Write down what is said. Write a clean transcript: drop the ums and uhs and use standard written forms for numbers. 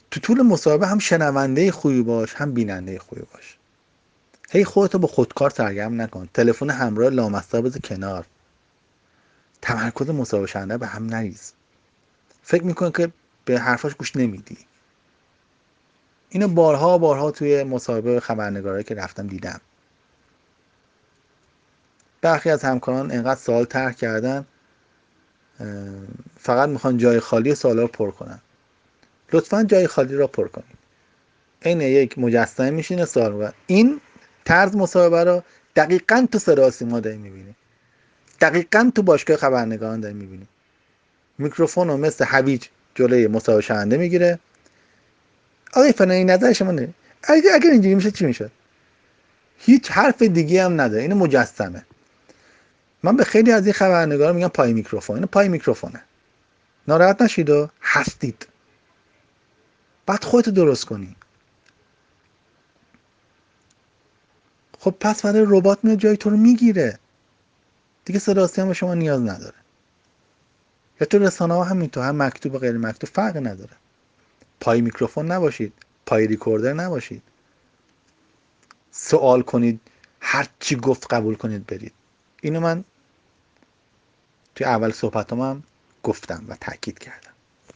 تو طول مصاحبه هم شنونده خوبی باش، هم بیننده خوبی باش. هی خودتو با خودکار سرگرم نکن. تلفن همراه لامصب بذار کنار. تمرکز مصاحبه شنونده به هم نریز. فکر میکنه که به حرفاش گوش نمیدی. اینو بارها توی مصاحبه خبرنگاری که رفتم دیدم. برخی از همکاران انقدر سوال طرح کردن فقط میخوان جای خالی سوالا رو پر کنن. لطفاً جای خالی را پر کنید. این یک مجسمه میشینه سوال می‌کنه. این طرز مصاحبه رو دقیقاً تو صدا و سیما داری میبینی. دقیقاً تو باشگاه خبرنگاران داری میبینی. میکروفون رو مثل هویج جلوی مصاحبه شونده میگیره. آقای فلانی نظر شما نه. اگر اینجوری میشه چی میشه؟ هیچ حرف دیگه هم نداره. این مجسمه. من به خیلی از این خبرنگارا میگم پای میکروفون. این پای میکروفونه. ناراحت نشید و هستید. بعد خودت درست کنی. خب پس برای ربات میاد جای تو رو میگیره. دیگه صدا و سیما به شما نیاز نداره. یا تو رسانه ها همینطور، هم مکتوب و غیر مکتوب فرق نداره. پای میکروفون نباشید، پای ریکوردر نباشید. سوال کنید، هر چی گفت قبول کنید برید. اینو من توی اول صحبتام هم گفتم و تاکید کردم.